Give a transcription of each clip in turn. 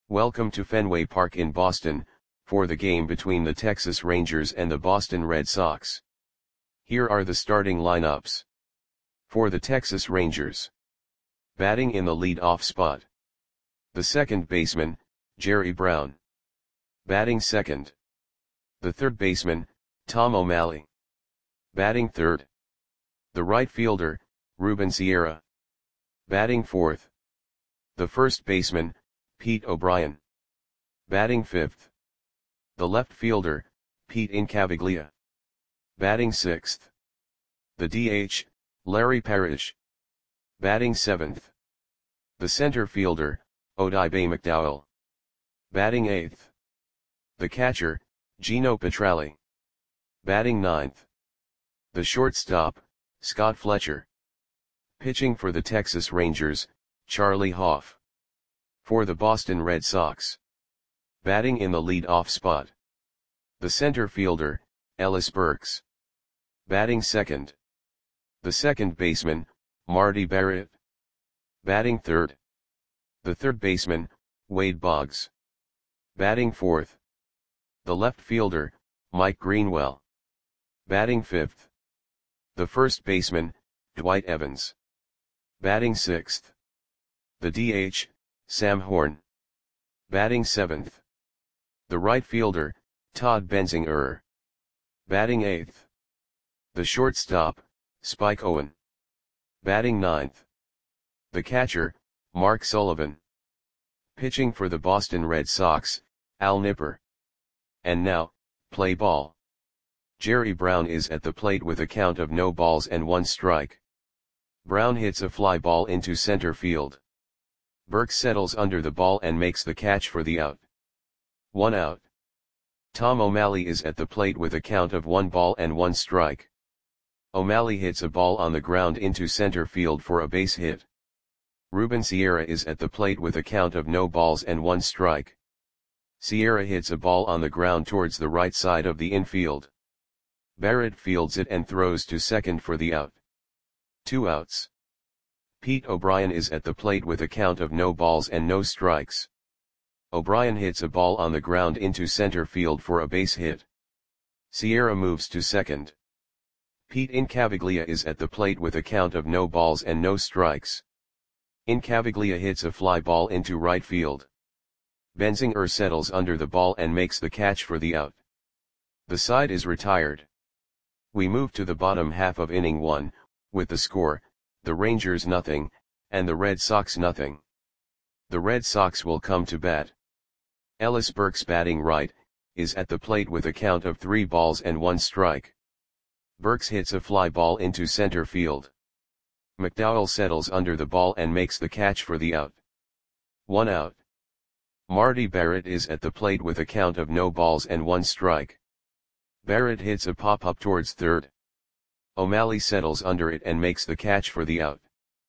Welcome to Fenway Park in Boston, for the game between the Texas Rangers and the Boston Red Sox. Here are the starting lineups. For the Texas Rangers. Batting in the lead-off spot. The second baseman, Jerry Brown. Batting second. The third baseman, Tom O'Malley. Batting third. The right fielder, Ruben Sierra. Batting fourth. The first baseman, Pete O'Brien. Batting fifth. The left fielder, Pete Incaviglia. Batting sixth. The DH, Larry Parrish. Batting seventh. The center fielder, Odibe McDowell. Batting eighth. The catcher, Gino Petralli. Batting ninth. The shortstop, Scott Fletcher. Pitching for the Texas Rangers, Charlie Hoff. For the Boston Red Sox. Batting in the lead-off spot. The center fielder, Ellis Burks. Batting second. The second baseman, Marty Barrett. Batting third. The third baseman, Wade Boggs. Batting fourth. The left fielder, Mike Greenwell. Batting fifth. The first baseman, Dwight Evans. Batting sixth. The DH, Sam Horn. Batting seventh. The right fielder, Todd Benzinger. Batting eighth. The shortstop, Spike Owen. Batting ninth. The catcher, Mark Sullivan. Pitching for the Boston Red Sox, Al Nipper. And now, play ball. Jerry Brown is at the plate with a count of no balls and one strike. Brown hits a fly ball into center field. Burks settles under the ball and makes the catch for the out. 1 out. Tom O'Malley is at the plate with a count of 1 ball and 1 strike. O'Malley hits a ball on the ground into center field for a base hit. Ruben Sierra is at the plate with a count of no balls and 1 strike. Sierra hits a ball on the ground towards the right side of the infield. Barrett fields it and throws to second for the out. 2 outs. Pete O'Brien is at the plate with a count of no balls and no strikes. O'Brien hits a ball on the ground into center field for a base hit. Sierra moves to second. Pete Incaviglia is at the plate with a count of no balls and no strikes. Incaviglia hits a fly ball into right field. Benzinger settles under the ball and makes the catch for the out. The side is retired. We move to the bottom half of inning 1, with the score, the Rangers nothing, and the Red Sox nothing. The Red Sox will come to bat. Ellis Burks batting right, is at the plate with a count of 3 balls and 1 strike. Burks hits a fly ball into center field. McDowell settles under the ball and makes the catch for the out. 1 out. Marty Barrett is at the plate with a count of no balls and 1 strike. Barrett hits a pop-up towards third. O'Malley settles under it and makes the catch for the out.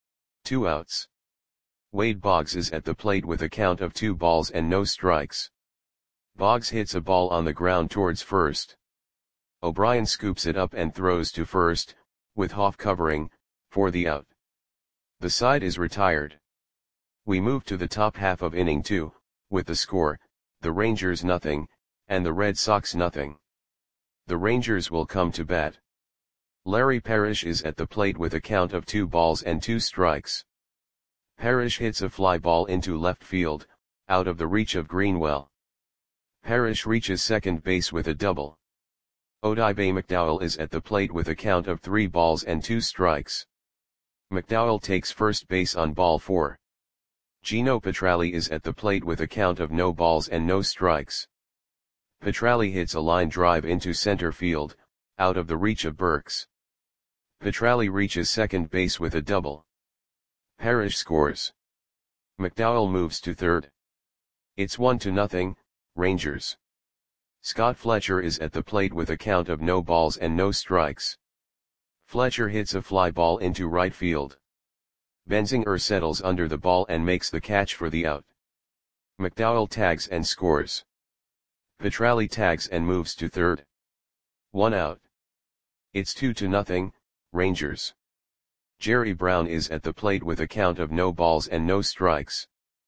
2 outs. Wade Boggs is at the plate with a count of 2 balls and no strikes. Boggs hits a ball on the ground towards first. O'Brien scoops it up and throws to first, with Hoff covering, for the out. The side is retired. We move to the top half of inning 2, with the score, the Rangers nothing, and the Red Sox nothing. The Rangers will come to bat. Larry Parrish is at the plate with a count of 2 balls and 2 strikes. Parrish hits a fly ball into left field, out of the reach of Greenwell. Parrish reaches second base with a double. Odibe McDowell is at the plate with a count of 3 balls and 2 strikes. McDowell takes first base on ball 4. Gino Petralli is at the plate with a count of no balls and no strikes. Petralli hits a line drive into center field, out of the reach of Burks. Petralli reaches second base with a double. Parrish scores. McDowell moves to third. It's 1-0, Rangers. Scott Fletcher is at the plate with a count of no balls and no strikes. Fletcher hits a fly ball into right field. Benzinger settles under the ball and makes the catch for the out. McDowell tags and scores. Petralli tags and moves to third. 1 out. It's 2-0, Rangers. Jerry Brown is at the plate with a count of no balls and no strikes.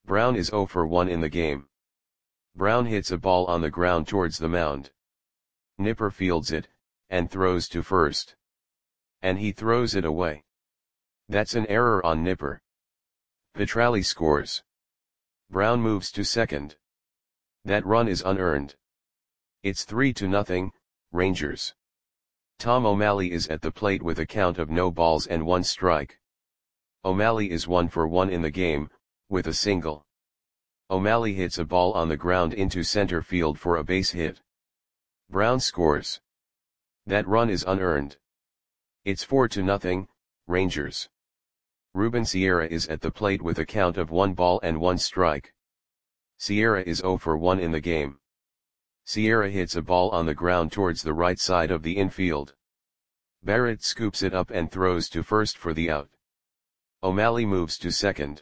Brown is 0 for 1 in the game. Brown hits a ball on the ground towards the mound. Nipper fields it, and throws to first. And he throws it away. That's an error on Nipper. Petralli scores. Brown moves to second. That run is unearned. It's 3-0, Rangers. Tom O'Malley is at the plate with a count of no balls and 1 strike. O'Malley is 1 for 1 in the game, with a single. O'Malley hits a ball on the ground into center field for a base hit. Brown scores. That run is unearned. It's 4-0, Rangers. Ruben Sierra is at the plate with a count of 1 ball and 1 strike. Sierra is 0 for 1 in the game. Sierra hits a ball on the ground towards the right side of the infield. Barrett scoops it up and throws to first for the out. O'Malley moves to second.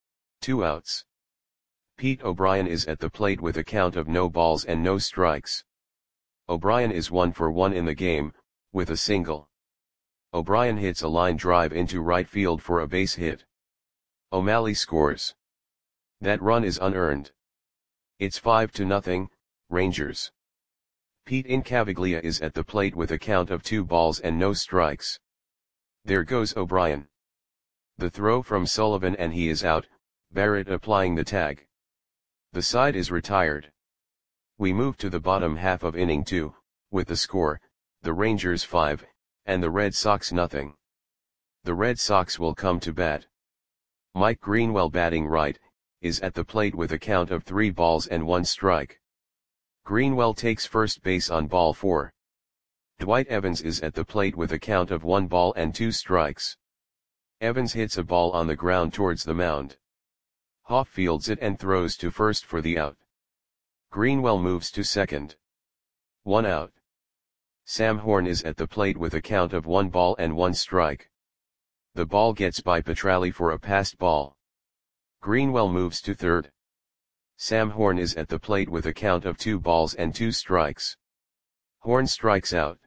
2 outs. Pete O'Brien is at the plate with a count of no balls and no strikes. O'Brien is 1 for 1 in the game, with a single. O'Brien hits a line drive into right field for a base hit. O'Malley scores. That run is unearned. It's 5-0, Rangers. Pete Incaviglia is at the plate with a count of 2 balls and no strikes. There goes O'Brien. The throw from Sullivan and he is out, Barrett applying the tag. The side is retired. We move to the bottom half of inning 2, with the score, the Rangers 5, and the Red Sox nothing. The Red Sox will come to bat. Mike Greenwell, batting right, is at the plate with a count of 3 balls and 1 strike. Greenwell takes first base on ball 4. Dwight Evans is at the plate with a count of 1 ball and 2 strikes. Evans hits a ball on the ground towards the mound. Hoff fields it and throws to first for the out. Greenwell moves to second. 1 out. Sam Horn is at the plate with a count of 1 ball and 1 strike. The ball gets by Petralli for a passed ball. Greenwell moves to third. Sam Horn is at the plate with a count of 2 balls and 2 strikes. Horn strikes out.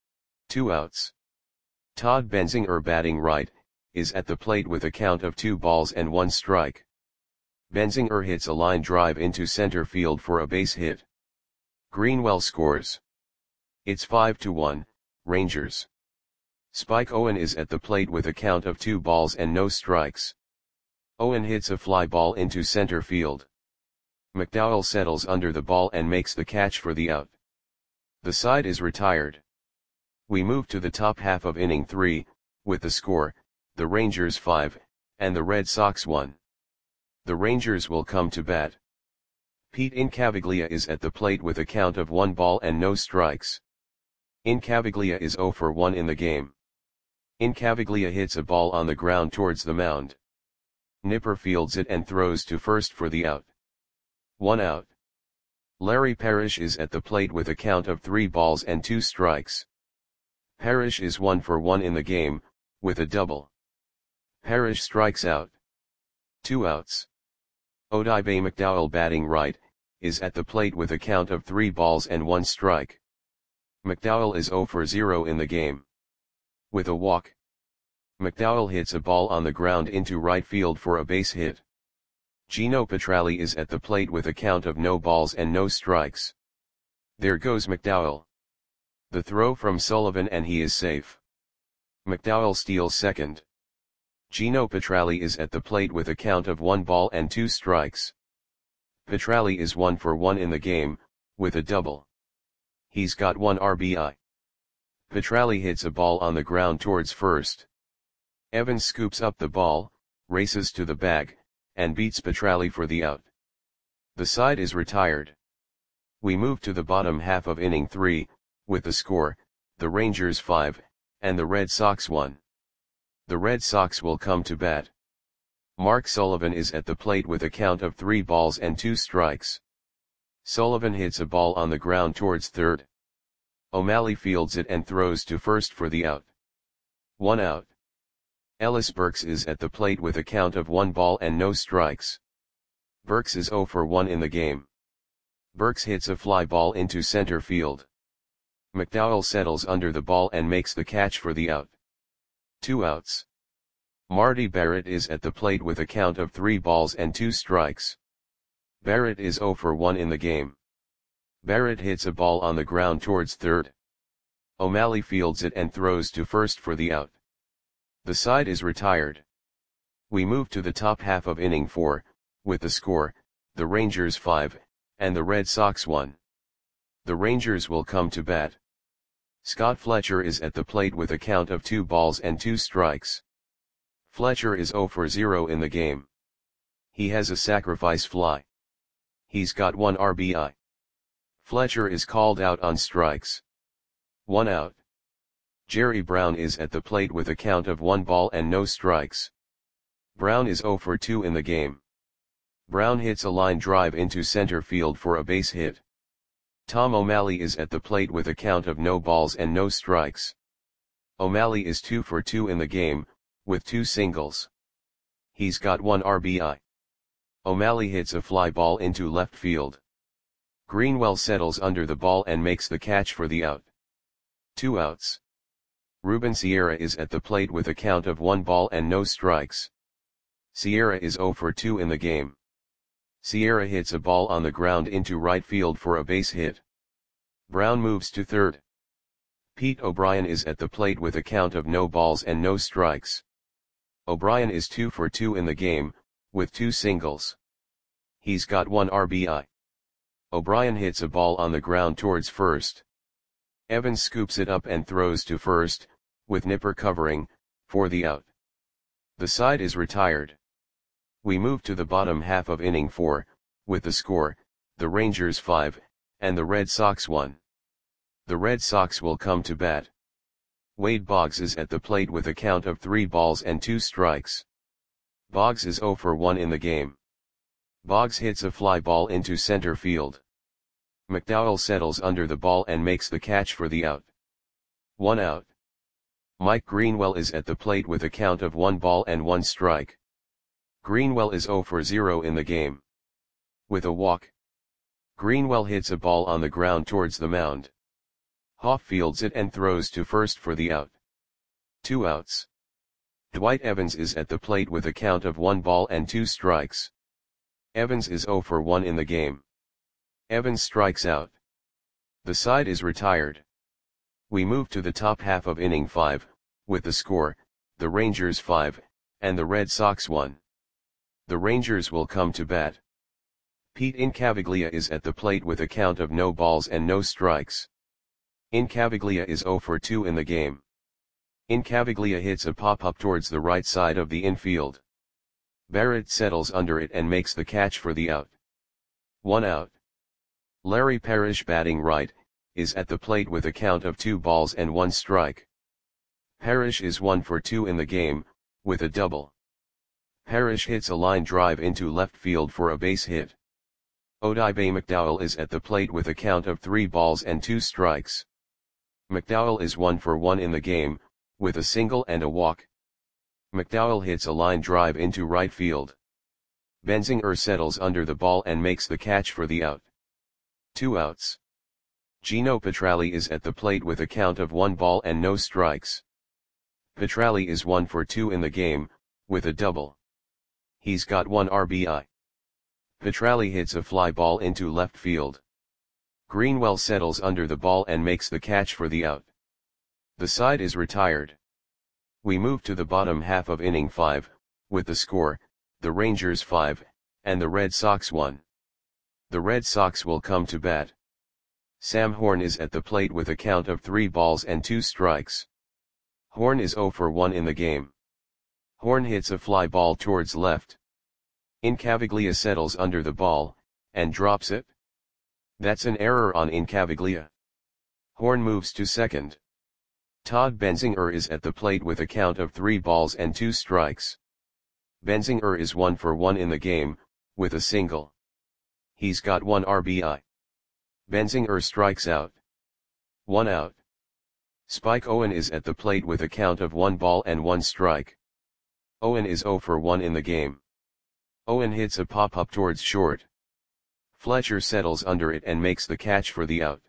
2 outs. Todd Benzinger, batting right, is at the plate with a count of 2 balls and 1 strike. Benzinger hits a line drive into center field for a base hit. Greenwell scores. It's 5-1, Rangers. Spike Owen is at the plate with a count of 2 balls and no strikes. Owen hits a fly ball into center field. McDowell settles under the ball and makes the catch for the out. The side is retired. We move to the top half of inning 3, with the score, the Rangers 5, and the Red Sox 1. The Rangers will come to bat. Pete Incaviglia is at the plate with a count of 1 ball and no strikes. Incaviglia is 0 for 1 in the game. Incaviglia hits a ball on the ground towards the mound. Nipper fields it and throws to first for the out. 1 out. Larry Parrish is at the plate with a count of 3 balls and 2 strikes. Parrish is 1 for 1 in the game, with a double. Parrish strikes out. 2 outs. Odibe McDowell, batting right, is at the plate with a count of 3 balls and 1 strike. McDowell is 0 for 0 in the game. With a walk. McDowell hits a ball on the ground into right field for a base hit. Gino Petralli is at the plate with a count of no balls and no strikes. There goes McDowell. The throw from Sullivan and he is safe. McDowell steals second. Gino Petralli is at the plate with a count of 1 ball and 2 strikes. Petralli is 1 for 1 in the game, with a double. He's got 1 RBI. Petralli hits a ball on the ground towards first. Evans scoops up the ball, races to the bag, and beats Petralli for the out. The side is retired. We move to the bottom half of inning 3, with the score, the Rangers 5, and the Red Sox 1. The Red Sox will come to bat. Mark Sullivan is at the plate with a count of 3 balls and 2 strikes. Sullivan hits a ball on the ground towards third. O'Malley fields it and throws to first for the out. 1 out. Ellis Burks is at the plate with a count of 1 ball and no strikes. Burks is 0 for 1 in the game. Burks hits a fly ball into center field. McDowell settles under the ball and makes the catch for the out. 2 outs. Marty Barrett is at the plate with a count of 3 balls and 2 strikes. Barrett is 0 for 1 in the game. Barrett hits a ball on the ground towards third. O'Malley fields it and throws to first for the out. The side is retired. We move to the top half of inning 4, with the score, the Rangers 5, and the Red Sox 1. The Rangers will come to bat. Scott Fletcher is at the plate with a count of 2 balls and 2 strikes. Fletcher is 0 for 0 in the game. He has a sacrifice fly. He's got 1 RBI. Fletcher is called out on strikes. 1 out. Jerry Brown is at the plate with a count of 1 ball and no strikes. Brown is 0 for 2 in the game. Brown hits a line drive into center field for a base hit. Tom O'Malley is at the plate with a count of no balls and no strikes. O'Malley is 2 for 2 in the game, with 2 singles. He's got 1 RBI. O'Malley hits a fly ball into left field. Greenwell settles under the ball and makes the catch for the out. 2 outs. Ruben Sierra is at the plate with a count of 1 ball and no strikes. Sierra is 0 for 2 in the game. Sierra hits a ball on the ground into right field for a base hit. Brown moves to third. Pete O'Brien is at the plate with a count of no balls and no strikes. O'Brien is 2 for 2 in the game, with 2 singles. He's got 1 RBI. O'Brien hits a ball on the ground towards first. Evans scoops it up and throws to first, with Nipper covering, for the out. The side is retired. We move to the bottom half of inning 4, with the score, the Rangers 5, and the Red Sox 1. The Red Sox will come to bat. Wade Boggs is at the plate with a count of 3 balls and 2 strikes. Boggs is 0 for 1 in the game. Boggs hits a fly ball into center field. McDowell settles under the ball and makes the catch for the out. 1 out. Mike Greenwell is at the plate with a count of 1 ball and 1 strike. Greenwell is 0 for 0 in the game. With a walk. Greenwell hits a ball on the ground towards the mound. Hoff fields it and throws to first for the out. 2 outs. Dwight Evans is at the plate with a count of 1 ball and 2 strikes. Evans is 0 for 1 in the game. Evans strikes out. The side is retired. We move to the top half of inning 5, with the score, the Rangers 5, and the Red Sox 1. The Rangers will come to bat. Pete Incaviglia is at the plate with a count of no balls and no strikes. Incaviglia is 0 for 2 in the game. Incaviglia hits a pop-up towards the right side of the infield. Barrett settles under it and makes the catch for the out. 1 out. Larry Parrish, batting right, is at the plate with a count of 2 balls and 1 strike. Parrish is 1 for 2 in the game, with a double. Parrish hits a line drive into left field for a base hit. Odibe McDowell is at the plate with a count of 3 balls and 2 strikes. McDowell is 1 for 1 in the game, with a single and a walk. McDowell hits a line drive into right field. Benzinger settles under the ball and makes the catch for the out. 2 outs. Gino Petralli is at the plate with a count of 1 ball and no strikes. Petralli is 1 for 2 in the game, with a double. He's got 1 RBI. Petralli hits a fly ball into left field. Greenwell settles under the ball and makes the catch for the out. The side is retired. We move to the bottom half of inning 5, with the score, the Rangers 5, and the Red Sox 1. The Red Sox will come to bat. Sam Horn is at the plate with a count of 3 balls and 2 strikes. Horn is 0 for 1 in the game. Horn hits a fly ball towards left. Incaviglia settles under the ball, and drops it. That's an error on Incaviglia. Horn moves to second. Todd Benzinger is at the plate with a count of 3 balls and 2 strikes. Benzinger is 1 for 1 in the game, with a single. He's got 1 RBI. Benzinger strikes out. 1 out. Spike Owen is at the plate with a count of 1 ball and 1 strike. Owen is 0 for 1 in the game. Owen hits a pop-up towards short. Fletcher settles under it and makes the catch for the out.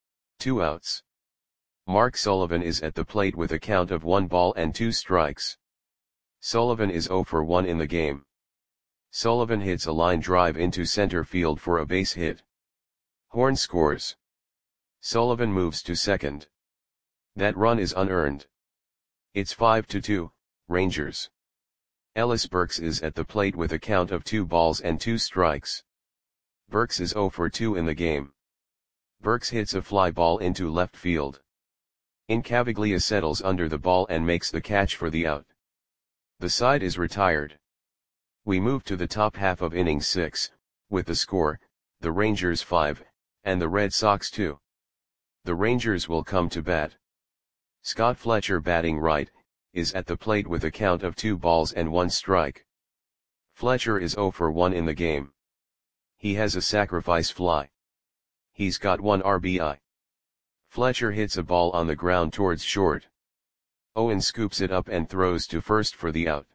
2 outs. Mark Sullivan is at the plate with a count of 1 ball and 2 strikes. Sullivan is 0 for 1 in the game. Sullivan hits a line drive into center field for a base hit. Horn scores. Sullivan moves to second. That run is unearned. It's 5-2, Rangers. Ellis Burks is at the plate with a count of 2 balls and 2 strikes. Burks is 0 for 2 in the game. Burks hits a fly ball into left field. Incaviglia settles under the ball and makes the catch for the out. The side is retired. We move to the top half of inning 6, with the score, the Rangers 5, and the Red Sox 2. The Rangers will come to bat. Scott Fletcher, batting right, is at the plate with a count of 2 balls and 1 strike. Fletcher is 0 for 1 in the game. He has a sacrifice fly. He's got 1 RBI. Fletcher hits a ball on the ground towards short. Owen scoops it up and throws to first for the out.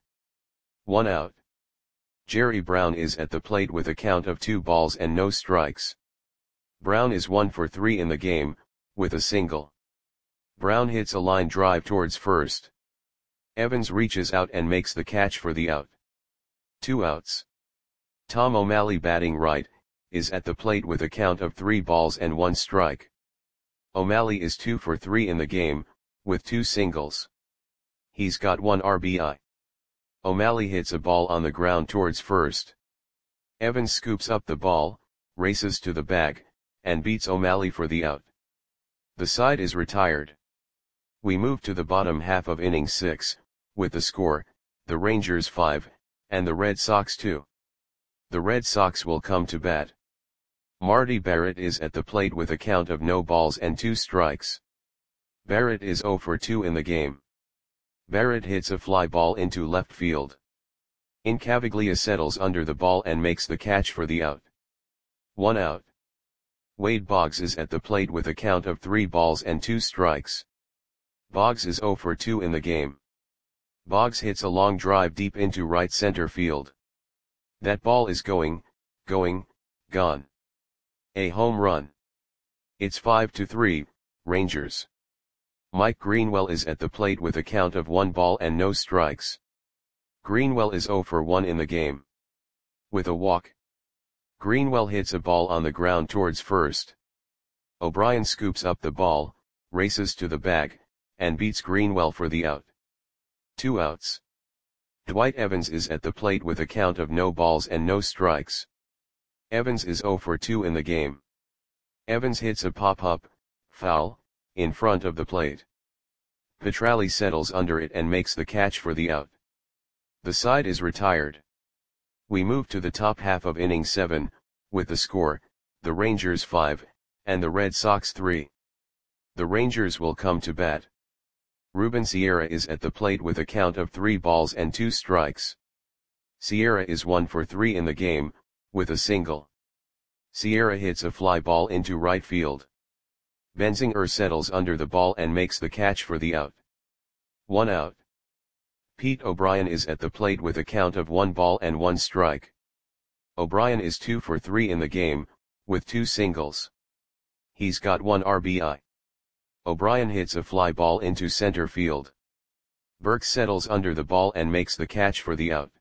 1 out. Jerry Brown is at the plate with a count of 2 balls and no strikes. Brown is 1 for 3 in the game, with a single. Brown hits a line drive towards first. Evans reaches out and makes the catch for the out. 2 outs. Tom O'Malley, batting right, is at the plate with a count of 3 balls and 1 strike. O'Malley is 2 for 3 in the game, with 2 singles. He's got 1 RBI. O'Malley hits a ball on the ground towards first. Evans scoops up the ball, races to the bag, and beats O'Malley for the out. The side is retired. We move to the bottom half of inning 6, with the score, the Rangers 5, and the Red Sox 2. The Red Sox will come to bat. Marty Barrett is at the plate with a count of no balls and 2 strikes. Barrett is 0 for 2 in the game. Barrett hits a fly ball into left field. Incaviglia settles under the ball and makes the catch for the out. 1 out. Wade Boggs is at the plate with a count of 3 balls and 2 strikes. Boggs is 0 for 2 in the game. Boggs hits a long drive deep into right center field. That ball is going, gone. A home run. It's 5-3, Rangers. Mike Greenwell is at the plate with a count of 1 ball and no strikes. Greenwell is 0 for 1 in the game. With a walk. Greenwell hits a ball on the ground towards first. O'Brien scoops up the ball, races to the bag, and beats Greenwell for the out. 2 outs. Dwight Evans is at the plate with a count of no balls and no strikes. Evans is 0 for 2 in the game. Evans hits a pop-up, foul, in front of the plate. Petralli settles under it and makes the catch for the out. The side is retired. We move to the top half of inning 7, with the score, the Rangers 5, and the Red Sox 3. The Rangers will come to bat. Ruben Sierra is at the plate with a count of 3 balls and 2 strikes. Sierra is 1 for 3 in the game, with a single. Sierra hits a fly ball into right field. Benzinger settles under the ball and makes the catch for the out. 1 out. Pete O'Brien is at the plate with a count of 1 ball and 1 strike. O'Brien is 2 for 3 in the game, with 2 singles. He's got 1 RBI. O'Brien hits a fly ball into center field. Burks settles under the ball and makes the catch for the out.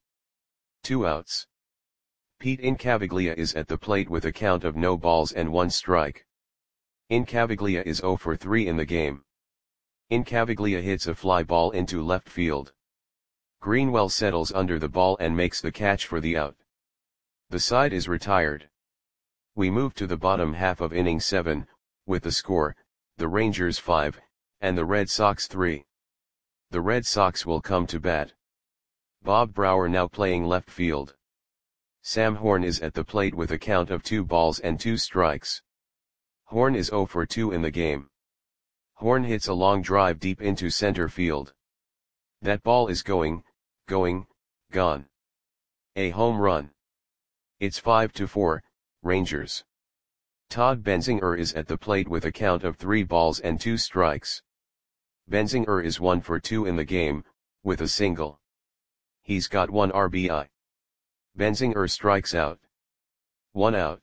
2 outs. Pete Incaviglia is at the plate with a count of no balls and 1 strike. Incaviglia is 0 for 3 in the game. Incaviglia hits a fly ball into left field. Greenwell settles under the ball and makes the catch for the out. The side is retired. We move to the bottom half of inning 7, with the score, the Rangers 5, and the Red Sox 3. The Red Sox will come to bat. Bob Brower now playing left field. Sam Horn is at the plate with a count of 2 balls and 2 strikes. Horn is 0 for 2 in the game. Horn hits a long drive deep into center field. That ball is going, gone. A home run. It's 5-4, Rangers. Todd Benzinger is at the plate with a count of 3 balls and 2 strikes. Benzinger is 1 for 2 in the game, with a single. He's got 1 RBI. Benzinger strikes out. 1 out.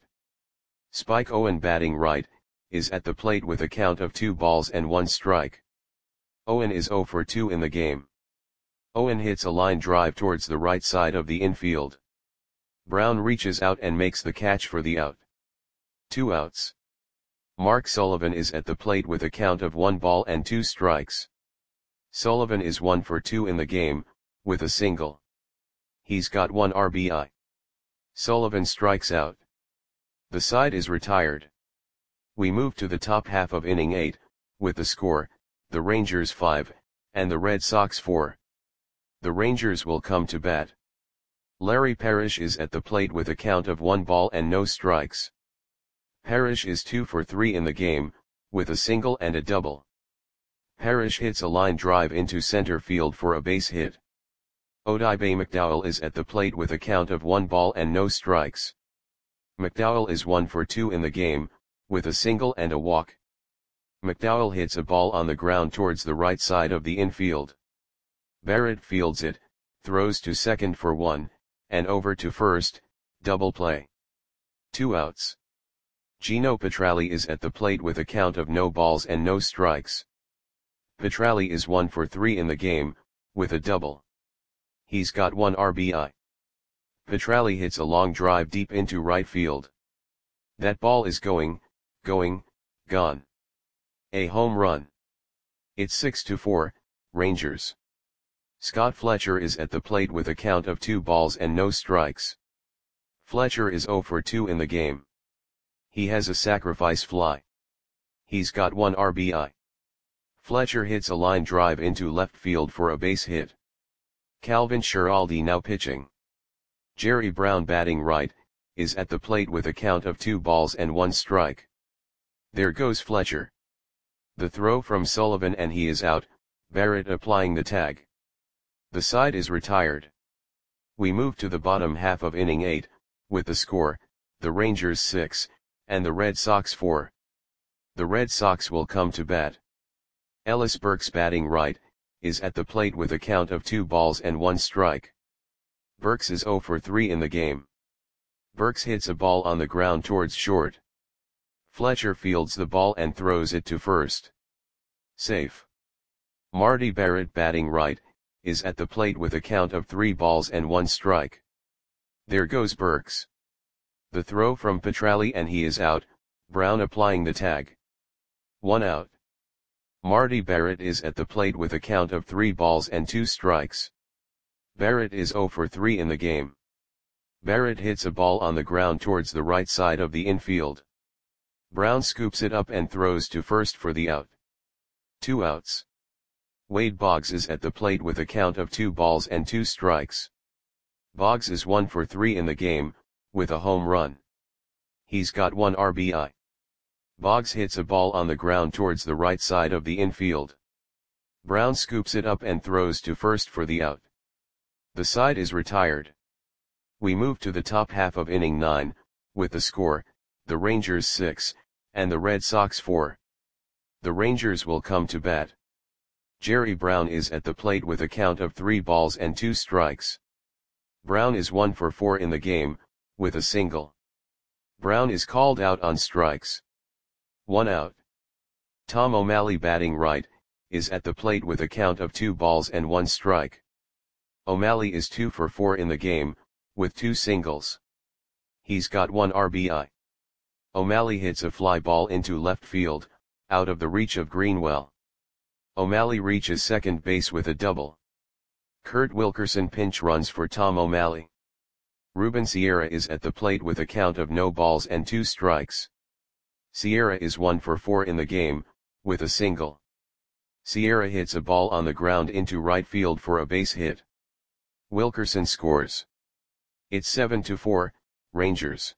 Spike Owen, batting right, is at the plate with a count of 2 balls and 1 strike. Owen is 0 for 2 in the game. Owen hits a line drive towards the right side of the infield. Brown reaches out and makes the catch for the out. 2 outs. Mark Sullivan is at the plate with a count of 1 ball and 2 strikes. Sullivan is 1 for 2 in the game, with a single. He's got 1 RBI. Sullivan strikes out. The side is retired. We move to the top half of inning 8, with the score, the Rangers 5, and the Red Sox 4. The Rangers will come to bat. Larry Parrish is at the plate with a count of 1 ball and no strikes. Parrish is 2 for 3 in the game, with a single and a double. Parrish hits a line drive into center field for a base hit. Odibe McDowell is at the plate with a count of 1 ball and no strikes. McDowell is 1 for 2 in the game, with a single and a walk. McDowell hits a ball on the ground towards the right side of the infield. Barrett fields it, throws to second for 1, and over to first, double play. 2 outs. Gino Petralli is at the plate with a count of no balls and no strikes. Petralli is 1 for 3 in the game, with a double. He's got 1 RBI. Petralli hits a long drive deep into right field. That ball is gone. A home run. It's 6-4, Rangers. Scott Fletcher is at the plate with a count of 2 balls and no strikes. Fletcher is 0 for 2 in the game. He has a sacrifice fly. He's got 1 RBI. Fletcher hits a line drive into left field for a base hit. Calvin Schiraldi now pitching. Jerry Brown batting right, is at the plate with a count of 2 balls and 1 strike. There goes Fletcher. The throw from Sullivan and he is out, Barrett applying the tag. The side is retired. We move to the bottom half of inning 8, with the score, the Rangers 6, and the Red Sox 4. The Red Sox will come to bat. Ellis Burks batting right, is at the plate with a count of 2 balls and 1 strike. Burks is 0 for 3 in the game. Burks hits a ball on the ground towards short. Fletcher fields the ball and throws it to first. Safe. Marty Barrett batting right, is at the plate with a count of 3 balls and 1 strike. There goes Burks. The throw from Petralli and he is out, Brown applying the tag. 1 out. Marty Barrett is at the plate with a count of 3 balls and 2 strikes. Barrett is 0 for 3 in the game. Barrett hits a ball on the ground towards the right side of the infield. Brown scoops it up and throws to first for the out. 2 outs. Wade Boggs is at the plate with a count of 2 balls and 2 strikes. Boggs is 1 for 3 in the game, with a home run. He's got 1 RBI. Boggs hits a ball on the ground towards the right side of the infield. Brown scoops it up and throws to first for the out. The side is retired. We move to the top half of inning 9, with the score, the Rangers 6, and the Red Sox 4. The Rangers will come to bat. Jerry Brown is at the plate with a count of 3 balls and 2 strikes. Brown is 1 for 4 in the game, with a single. Brown is called out on strikes. 1 out. Tom O'Malley batting right, is at the plate with a count of 2 balls and 1 strike. O'Malley is 2 for 4 in the game, with 2 singles. He's got 1 RBI. O'Malley hits a fly ball into left field, out of the reach of Greenwell. O'Malley reaches second base with a double. Kurt Wilkerson pinch runs for Tom O'Malley. Ruben Sierra is at the plate with a count of no balls and 2 strikes. Sierra is 1 for 4 in the game, with a single. Sierra hits a ball on the ground into right field for a base hit. Wilkerson scores. It's 7-4, Rangers.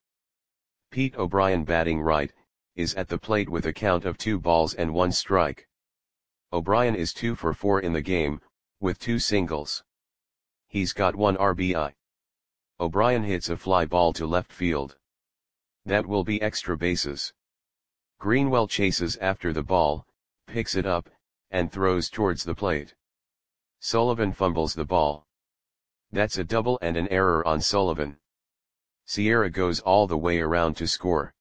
Pete O'Brien batting right, is at the plate with a count of 2 balls and 1 strike. O'Brien is 2 for 4 in the game, with 2 singles. He's got 1 RBI. O'Brien hits a fly ball to left field. That will be extra bases. Greenwell chases after the ball, picks it up, and throws towards the plate. Sullivan fumbles the ball. That's a double and an error on Sullivan. Sierra goes all the way around to score.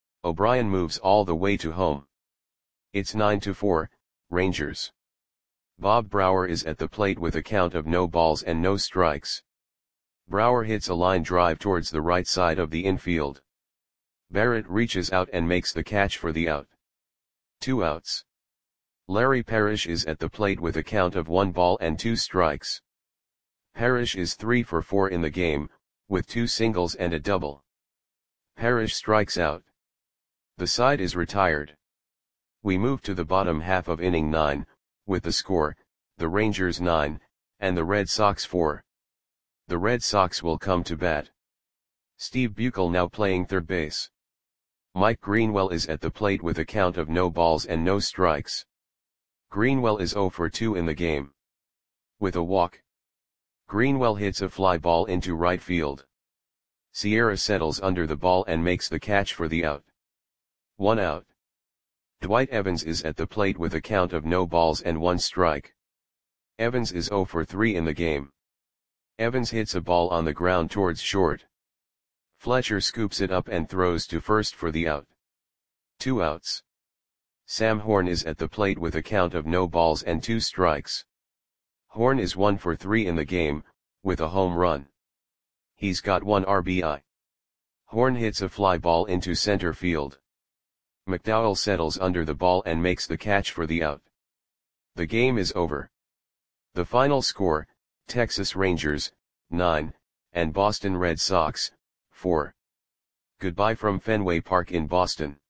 O'Brien moves all the way to home. It's 9-4, Rangers. Bob Brouwer is at the plate with a count of no balls and no strikes. Brouwer hits a line drive towards the right side of the infield. Barrett reaches out and makes the catch for the out. 2 outs. Larry Parrish is at the plate with a count of 1 ball and 2 strikes. Parrish is 3 for 4 in the game, with 2 singles and a double. Parrish strikes out. The side is retired. We move to the bottom half of inning 9, with the score, the Rangers 9, and the Red Sox 4. The Red Sox will come to bat. Steve Buechel now playing third base. Mike Greenwell is at the plate with a count of no balls and no strikes. Greenwell is 0 for 2 in the game. With a walk, Greenwell hits a fly ball into right field. Sierra settles under the ball and makes the catch for the out. 1 out. Dwight Evans is at the plate with a count of no balls and 1 strike. Evans is 0 for 3 in the game. Evans hits a ball on the ground towards short. Fletcher scoops it up and throws to first for the out. 2 outs. Sam Horn is at the plate with a count of no balls and 2 strikes. Horn is 1 for 3 in the game, with a home run. He's got 1 RBI. Horn hits a fly ball into center field. McDowell settles under the ball and makes the catch for the out. The game is over. The final score, Texas Rangers, 9, and Boston Red Sox, 4. Goodbye from Fenway Park in Boston.